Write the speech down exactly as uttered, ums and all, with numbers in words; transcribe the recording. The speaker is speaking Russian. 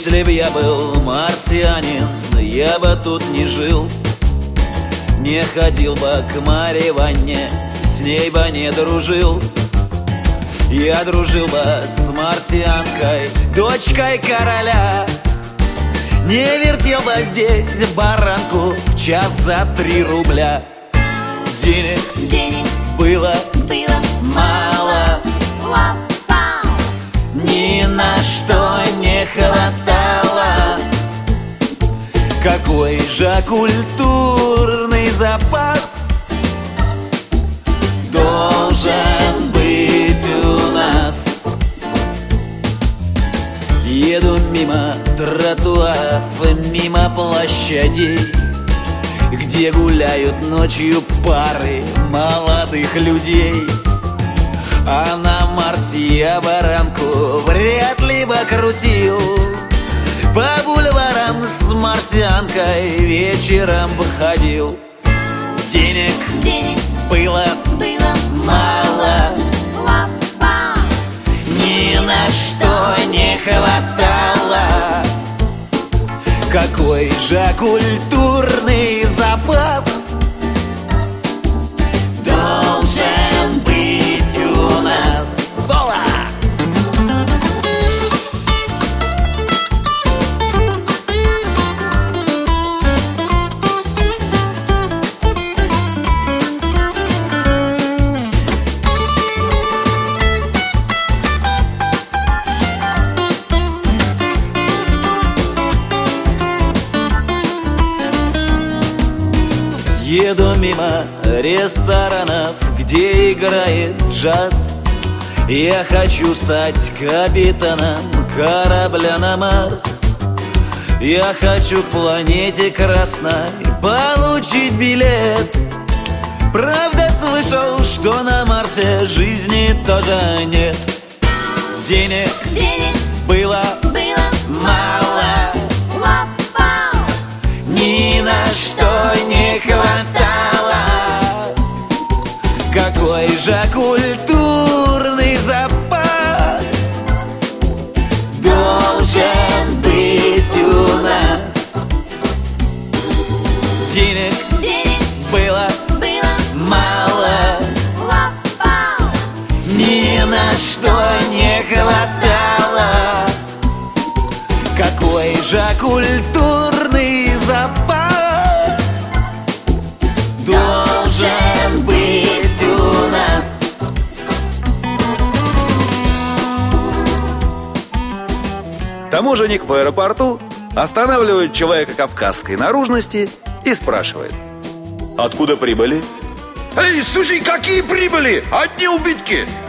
Если б я был марсианин, я бы тут не жил. Не ходил бы к Марье Ивановне, с ней бы не дружил. Я дружил бы с марсианкой, дочкой короля. Не вертел бы здесь баранку в час за три рубля. Денег, Денег было, было мало, Ва-пау. ни на что не хватало. Какой же культурный запас должен быть у нас. Еду мимо тротуаров, мимо площадей, где гуляют ночью пары молодых людей. А на Марсе я баранку вряд ли бы крутил. По бульварам с марсианкой вечером бы ходил. Денег, Денег было, было мало, Ва-пау. ни на что не хватало. Какой же культурный запас должен быть у нас. Соло! Еду мимо ресторанов, где играет джаз. Я хочу стать капитаном корабля на Марс. Я хочу к планете Красной получить билет. Правда, слышал, что на Марсе жизни тоже нет. Денег, Денег было, было мало, Ва-пау. ни на что не хватало. Какой же культурный запас должен быть у нас. Денег, Денег было, было мало, Ва-пау. ни на что не хватало. Какой же культурный запас должен быть у нас. Таможенник в аэропорту останавливает человека кавказской наружности и спрашивает: откуда прибыли? Эй, слушай, какие прибыли? Одни убытки.